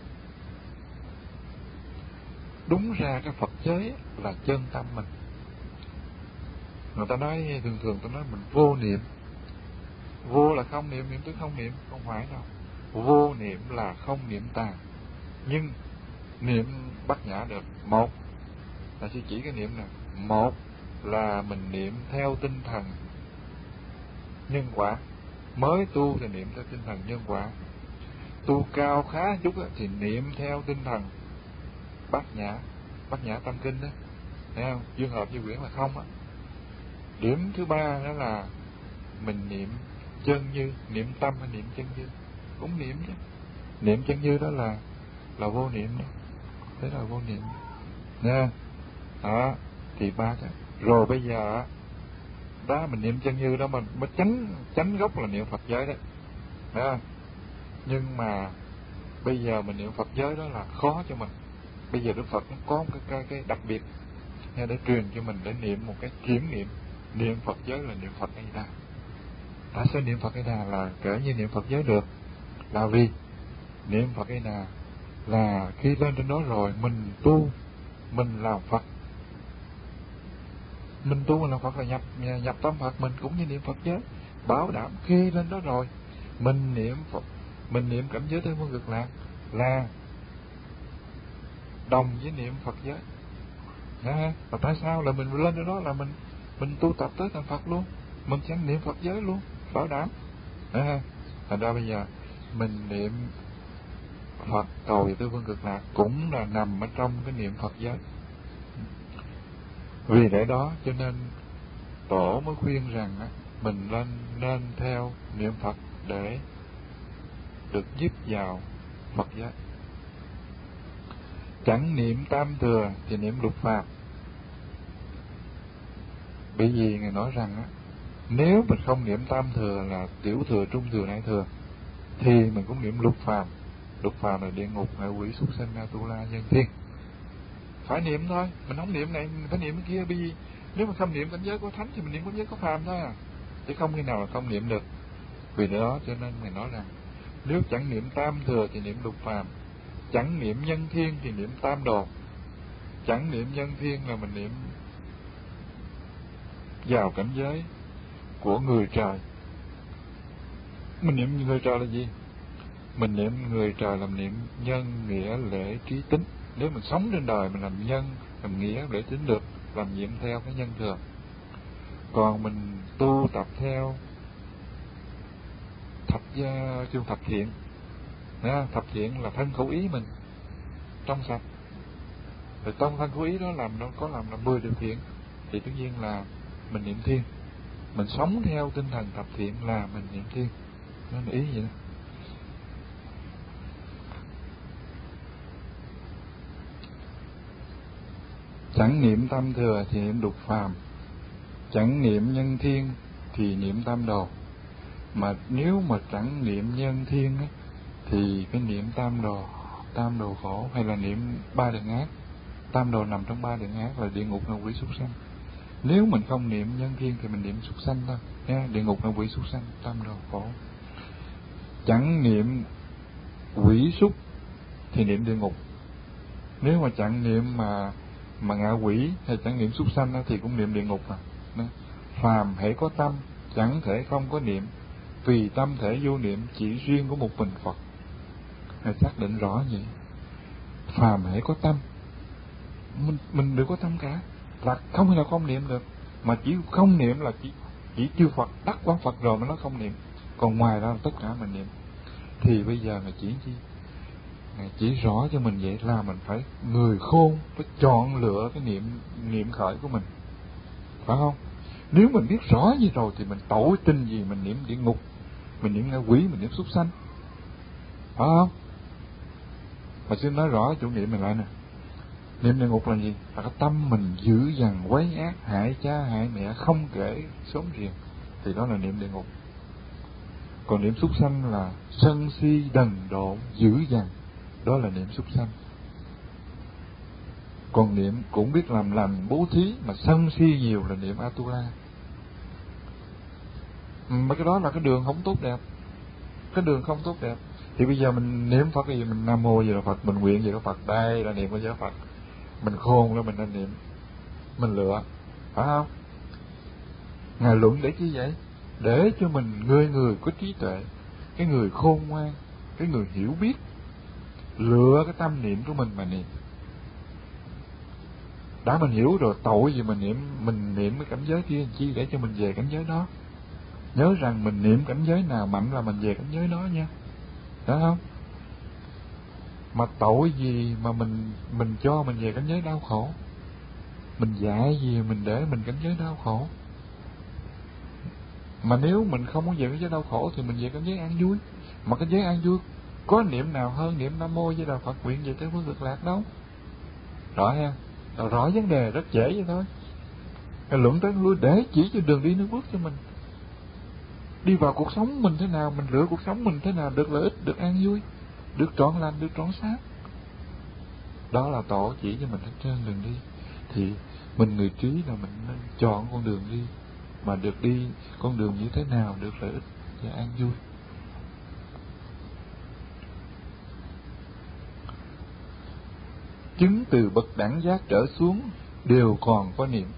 Đúng ra cái Phật giới là chân tâm mình. Người ta nói thường ta nói mình vô niệm. Vô là không niệm, niệm tức không niệm, không phải đâu. Vô niệm là không niệm tàn. Nhưng niệm bát nhã được. Một là sẽ chỉ cái niệm này. Một là mình niệm theo tinh thần nhân quả. Mới tu thì niệm theo tinh thần nhân quả. Tu cao khá chút thì niệm theo tinh thần bát nhã tâm kinh đó, thấy không? Dương hợp như quyển là không á. Điểm thứ ba đó là mình niệm chân như, niệm tâm hay niệm chân như cũng niệm chứ. Niệm chân như đó là vô niệm đó, thế là vô niệm nha. Đó thì ba cái. Rồi bây giờ đó mình niệm chân như đó mình mới tránh gốc là niệm Phật giới đấy, thấy không? Nhưng mà bây giờ mình niệm Phật giới đó là khó cho mình. Bây giờ Đức Phật nó có một cái đặc biệt để truyền cho mình để niệm một cái chuyển niệm Phật giới là niệm Phật A Di Đà. Tại sao niệm Phật A Di Đà là kể như niệm Phật giới được? Là vì niệm Phật A Di Đà là khi lên trên đó rồi mình tu, mình làm Phật. Mình tu mình làm Phật là nhập tâm Phật, mình cũng như niệm Phật giới. Bảo đảm khi lên đó rồi mình niệm Phật, mình niệm cảnh giới Tây Phương Cực Lạc là đồng với niệm Phật giới. Và tại sao là mình lên đó là mình tu tập tới thành Phật luôn, mình sẽ niệm Phật giới luôn, bảo đảm. Thành ra bây giờ mình niệm Phật cầu về Tây Phương Cực Lạc cũng là nằm ở trong cái niệm Phật giới. Vì lẽ đó cho nên Tổ mới khuyên rằng mình nên theo niệm Phật để được giúp vào Phật giới. Chẳng niệm tam thừa thì niệm lục phàm. Bởi vì Ngài nói rằng nếu mình không niệm tam thừa là tiểu thừa, trung thừa, đại thừa thì mình cũng niệm lục phàm. Lục phàm là địa ngục, ngạ quỷ, súc sanh, Atula, nhân thiên. Phải niệm thôi, mình không niệm này mình phải niệm cái kia. Bởi vì nếu mà không niệm cảnh giới của thánh thì mình niệm cảnh giới của phàm thôi chứ không khi nào là không niệm được. Vì đó cho nên Ngài nói rằng nếu chẳng niệm tam thừa thì niệm lục phàm, chẳng niệm nhân thiên thì niệm tam đồ. Chẳng niệm nhân thiên là mình niệm vào cảnh giới của người trời. Mình niệm người trời là gì? Mình niệm người trời làm niệm nhân, nghĩa, lễ, trí, tính. Nếu mình sống trên đời mình làm nhân, làm nghĩa, lễ, tính được, làm nhiệm theo cái nhân thừa. Còn mình tu tập theo thập thiện. Thập thiện là thân khẩu ý mình trong sạch. Rồi trong thân khẩu ý đó nó có làm là 10 điều thiện thì tất nhiên là mình niệm thiên. Mình sống theo tinh thần thập thiện là mình niệm thiên. Đó là ý vậy đó. Chẳng niệm tam thừa thì niệm lục phàm, chẳng niệm nhân thiên thì niệm tam đồ. Mà nếu mà chẳng niệm nhân thiên thì cái niệm tam đồ khổ, hay là niệm ba đường ác. Tam đồ nằm trong ba đường ác là địa ngục, ngạ quỷ, súc sanh. Nếu mình không niệm nhân thiên thì mình niệm súc sanh thôi nha. Địa ngục, ngạ quỷ, súc sanh, tam đồ khổ. Chẳng niệm quỷ súc thì niệm địa ngục. Nếu mà chẳng niệm mà ngạ quỷ hay chẳng niệm súc sanh thì cũng niệm địa ngục Phàm hễ có tâm chẳng thể không có niệm, vì tâm thể vô niệm chỉ riêng của một mình Phật. Ngài xác định rõ vậy. Phàm hễ có tâm, mình đều có tâm cả, là không thể nào không niệm được. Mà chỉ không niệm là chỉ chư Phật đắc quán Phật rồi mới nói không niệm, còn ngoài ra là tất cả mình niệm. Thì bây giờ Ngài chỉ chi? Ngài chỉ rõ cho mình vậy là mình phải người khôn, phải chọn lựa cái niệm khởi của mình, phải không? Nếu mình biết rõ như rồi thì mình tội tin gì mình niệm địa ngục, mình niệm ngạ quỷ, mình niệm súc sanh, phải không? Mà xin nói rõ chủ nghĩa mình lại nè. Niệm địa ngục là gì? Là cái tâm mình dữ dằn quấy ác, hại cha hại mẹ không kể xóm riêng, thì đó là niệm địa ngục. Còn niệm súc sanh là sân si đần độn dữ dằn, đó là niệm súc sanh. Còn niệm cũng biết làm lành bố thí mà sân si nhiều là niệm Atula. Mà cái đó là cái đường không tốt đẹp, cái đường không tốt đẹp. Thì bây giờ mình niệm Phật cái gì? Mình Nam Mô Di Đà Phật, mình nguyện gì đó Phật, đây là niệm của giới Phật. Mình khôn đó mình nên niệm, mình lựa, phải không? Ngài luận để chi vậy? Để cho mình người có trí tuệ, cái người khôn ngoan, cái người hiểu biết, lựa cái tâm niệm của mình mà niệm. Đã mình hiểu rồi, tội gì mình niệm cái cảnh giới kia làm chi, để cho mình về cảnh giới đó. Nhớ rằng mình niệm cảnh giới nào mạnh là mình về cảnh giới đó nha, phải không? Mà tội gì mà mình cho mình về cảnh giới đau khổ? Mình dạy gì mình để mình cảnh giới đau khổ? Mà nếu mình không muốn về cảnh giới đau khổ thì mình về cảnh giới an vui. Mà cảnh giới an vui có niệm nào hơn niệm Nam Mô Di Đà Phật nguyện về Tây Phương Cực Lạc đâu. Rõ ha? Rõ vấn đề rất dễ vậy thôi. Cái luận tới lui để chỉ cho đường đi nước bước cho mình. Đi vào cuộc sống mình thế nào, mình lựa cuộc sống mình thế nào được lợi ích, được an vui, được trọn lành, được trọn sáng. Đó là tổ chỉ cho mình hết trơn đường đi. Thì mình người trí là mình nên chọn con đường đi, mà được đi con đường như thế nào được lợi ích và an vui. Chứng từ bậc đẳng giác trở xuống đều còn có niệm.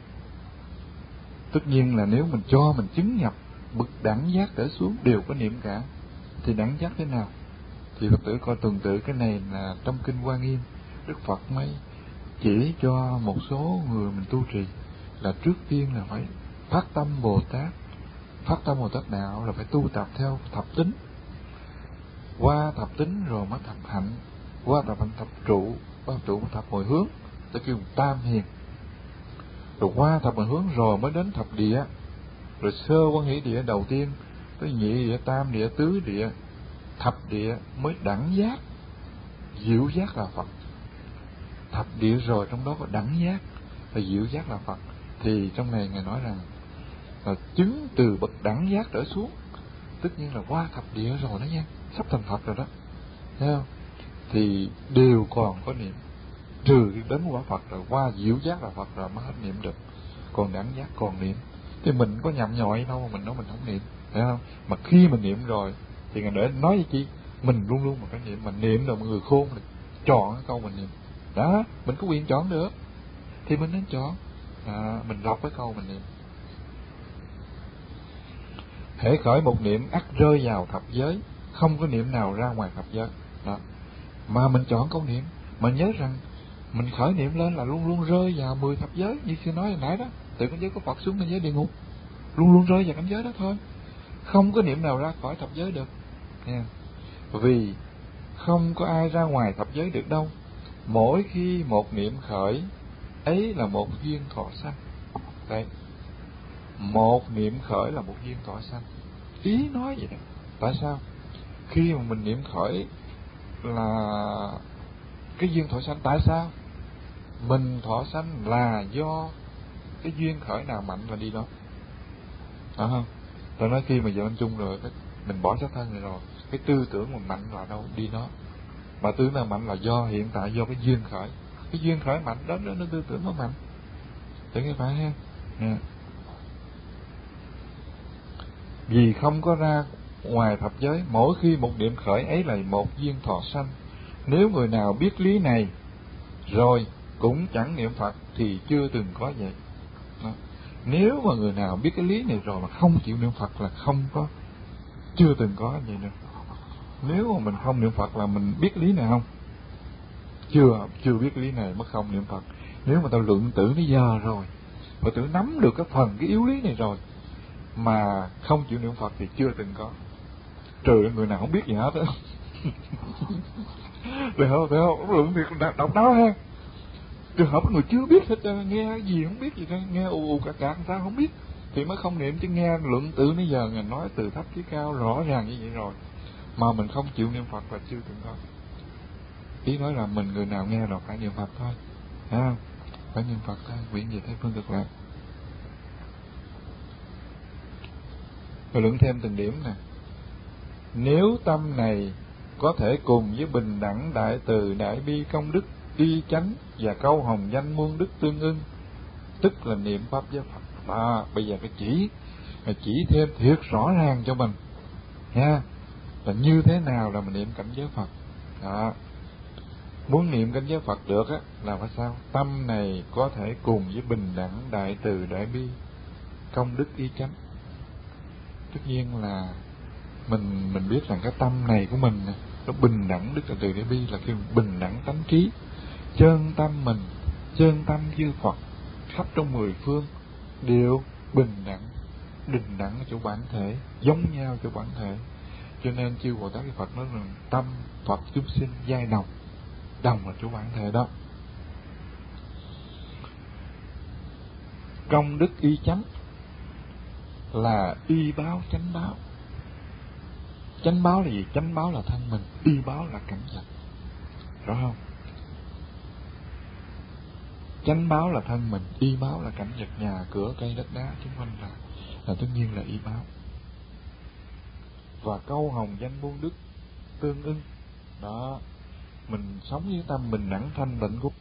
Tất nhiên là nếu mình cho mình chứng nhập bậc đẳng giác trở xuống đều có niệm cả, thì đẳng giác thế nào? Thì Phật tử coi tuần tự cái này là trong kinh Hoa Nghiêm, Đức Phật mới chỉ cho một số người mình tu trì là trước tiên là phải phát tâm Bồ Tát. Phát tâm Bồ Tát đạo là phải tu tập theo thập tính, qua thập tính rồi mới thập hạnh, qua thập hạnh thập trụ, qua thập trụ thập hồi hướng, ta kêu tam hiền. Rồi qua thập hồi hướng rồi mới đến thập địa, rồi sơ quan hỷ địa đầu tiên, tới nhị địa, tam địa, tứ địa, thập địa mới đẳng giác. Diệu giác là Phật. Thập địa rồi trong đó có đẳng giác và diệu giác là Phật. Thì trong này Ngài nói rằng là chứng từ bậc đẳng giác trở xuống, tất nhiên là qua thập địa rồi đó nha, sắp thành Phật rồi đó, thấy không? Thì đều còn có niệm, trừ đến quả Phật rồi, qua diệu giác là Phật rồi mới hết niệm được. Còn đẳng giác còn niệm. Thì mình có nhậm nhọi đâu mà mình nói mình không niệm, thấy không? Mà khi mình niệm rồi thì Ngài để nói với chi? Mình luôn luôn mà phải niệm. Mình niệm rồi mọi người khôn thì chọn cái câu mình niệm. Đó, mình có quyền chọn được thì mình nên chọn. Mình lọc cái câu mình niệm. Hễ khởi một niệm ắt rơi vào thập giới, không có niệm nào ra ngoài thập giới. Đó. Mà mình chọn câu niệm, mà nhớ rằng mình khởi niệm lên là luôn luôn rơi vào 10 thập giới, như sư nói hồi nãy đó, từ cảnh giới của Phật xuống cảnh giới địa ngục, luôn luôn rơi vào cảnh giới đó thôi, không có niệm nào ra khỏi thập giới được. Nha. Vì không có ai ra ngoài thập giới được đâu. Mỗi khi một niệm khởi, ấy là một duyên thọ sanh. Đấy, một niệm khởi là một duyên thọ sanh. Ý nói vậy đó. Tại sao? Khi mà mình niệm khởi là cái duyên thọ sanh. Tại sao? Mình thọ sanh là do cái duyên khởi nào mạnh là đi đó. Phải không? Tôi nói khi mà giờ anh chung rồi, mình bỏ xác thân này rồi, cái tư tưởng mà mạnh là đâu? Đi đó. Mà tư tưởng nào mạnh là do hiện tại do cái duyên khởi. Cái duyên khởi mạnh đó nó tư tưởng nó mạnh. Để nghe phải ha. Vì không có ra ngoài thập giới, mỗi khi một niệm khởi ấy là một duyên thọ sanh. Nếu người nào biết lý này rồi cũng chẳng niệm Phật thì chưa từng có vậy. Đó. Nếu mà người nào biết cái lý này rồi mà không chịu niệm Phật là không có, chưa từng có vậy nữa. Nếu mà mình không niệm Phật là mình biết lý này không? Chưa biết cái lý này mới không niệm Phật. Nếu mà tao luận tử nó giờ rồi, và tự nắm được cái yếu lý này rồi mà không chịu niệm Phật thì chưa từng có. Trừ người nào không biết gì hết á. Phải không? Luận thì độc đáo ha. Trường hợp người chưa biết hết, nghe gì không biết gì đó, nghe ù cạc làm sao không biết thì mới không niệm. Chứ nghe luận tử nãy giờ ngài nói từ thấp chí cao rõ ràng như vậy rồi mà mình không chịu niệm Phật là chưa từng có. Ý nói là mình người nào nghe rồi phải niệm Phật thôi. Phải niệm Phật thôi, nguyện về Tây phương cực lạc. Rồi luận thêm từng điểm nè. Nếu tâm này có thể cùng với bình đẳng đại từ đại bi công đức y chánh và câu hồng danh muôn đức tương ưng, tức là niệm pháp với Phật. Bây giờ phải chỉ thêm thiệt rõ ràng cho mình nha, là như thế nào là mình niệm cảnh giới Phật. Muốn niệm cảnh giới Phật được á là phải sao? Tâm này có thể cùng với bình đẳng đại từ đại bi công đức y chánh. Tất nhiên là mình biết rằng cái tâm này của mình nó bình đẳng đức từ đại bi, là khi bình đẳng tánh trí, chân tâm mình, chân tâm chư Phật khắp trong mười phương đều bình đẳng ở chỗ bản thể, giống nhau chỗ bản thể. Cho nên chư Bồ Tát Phật nói rằng tâm Phật chúng sinh giai đồng ở chỗ bản thể đó. Công đức y chánh là y báo chánh báo. Chánh báo là gì? Chánh báo là thân mình, y báo là cảnh vật, rõ không? Chánh báo là thân mình, y báo là cảnh vật, nhà cửa cây đất đá xung quanh là tất nhiên là y báo. Và câu hồng danh muôn đức tương ưng đó, mình sống với tâm bình đẳng thanh tịnh của